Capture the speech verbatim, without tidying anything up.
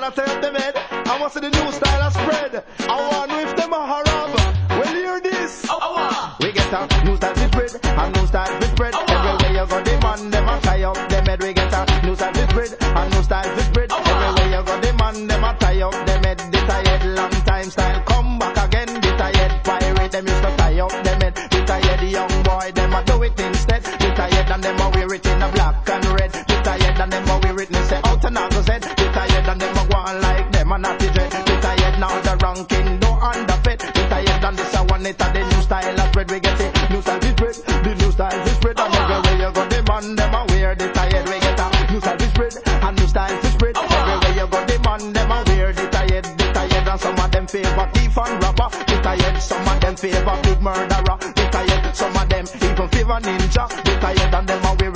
man I tell up them head. I want to see the new style of spread. I want to know if them a haram. Well, hear this. We get a new style to spread, a new style to spread. Everywhere you go, the man them a tie up them head. We get a new style to spread, a new style to spread. Everywhere you go, the man them a tie up them head. This a head long time style come back again. This a head pirate them used to tie up them head. This a head young boy them a do it instead. This a head and them a wear it in a black and red. This a head and them a wear it and say out and out said. This a head and them a go on like them a naughty dread. This a head now the ranking no underfed. This a head and this a one it a the new style of spread. We get it new style to spread, the new style to spread. And everywhere you go the man them a wear this a head. We get a new style to spread, a new style to spread. Everywhere you go the man them a wear this a head, this a head. And some of them favor thief and robber. This a head some of them favor big murder.